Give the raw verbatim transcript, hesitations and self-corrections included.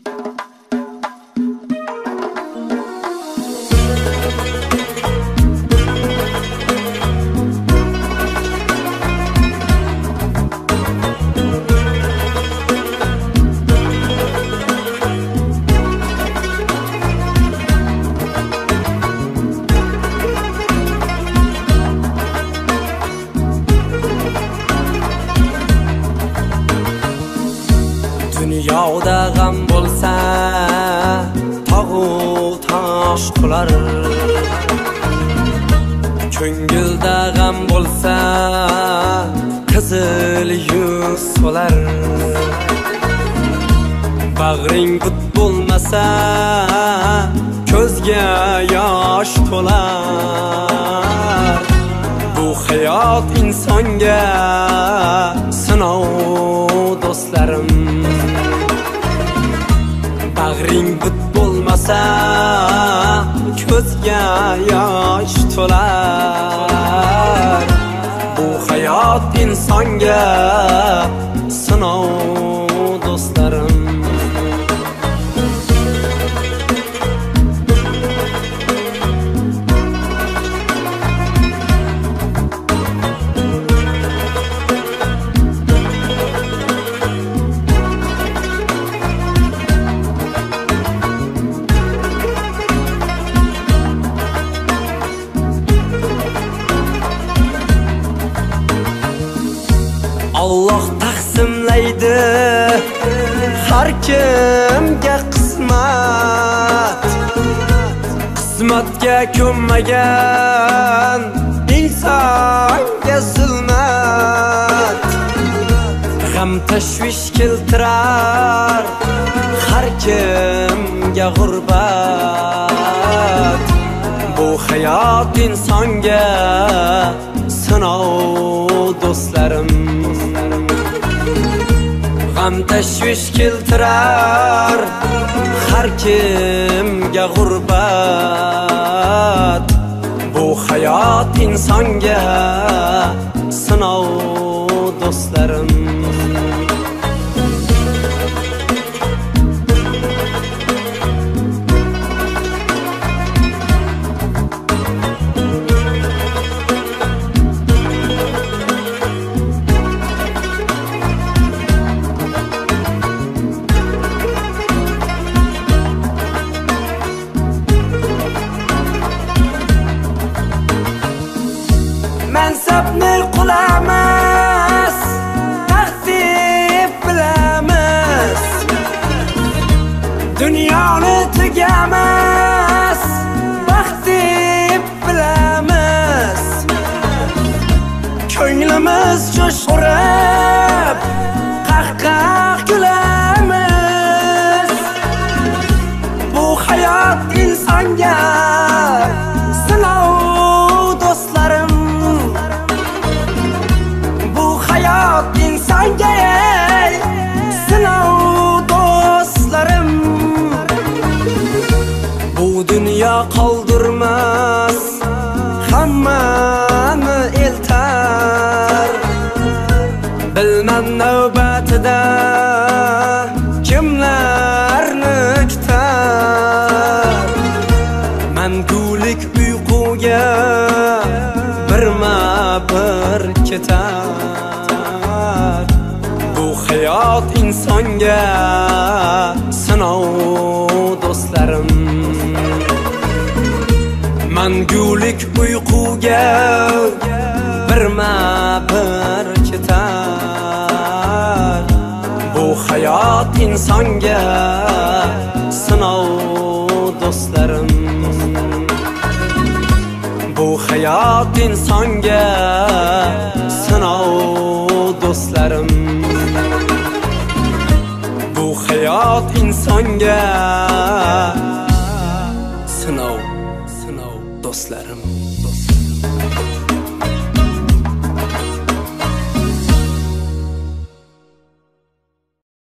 Dunyoda g'am bo'lsa tog'u tosh qular, ko'ngilda g'am bo'lsa qizil yuz solar. Bag'ring but bo'lmasa ko'zga yosh to'lar. Bu hayot insonga sinov do'stlarim. Bag'ring but bo'lmasa ko'zga yosh to'lar. Bu hayot insonga sinov do'stlarim. Allah taqsimlaydi har kimga qismat. Qismatga ko'nmagan insonga zulmat. G'am tashvish keltirar har kimga g'urbat. Bu hayot insonga sinov do'stlarim. G'am tashvish keltirar har kimga g'urbat. Bu hayot insonga sinov do'stlarim. Mansabni qulamiz, taqdib bilamiz. Dunyoni tugamiz, baxt deb bilamiz. Ko'nglimiz jo'shqirib, qahqah kulamiz. Bu hayot insonga sinov do'stlarim. İnsonga sinov do'stlarim. Bu dunyo qoldirmas, hammani eltar. Bilmam navbatida kimlarni kutar. Mangulik uyquga birma-bir ketar. Bu hayot insonga sinov do'stlarim. Mangulik uyquga birma-bir ketar. Bu hayot insonga sinov do'stlarim. Bu hayot insonga sinov do'stlarim. Bu hayot insonga sinov, sinov do'stlarim.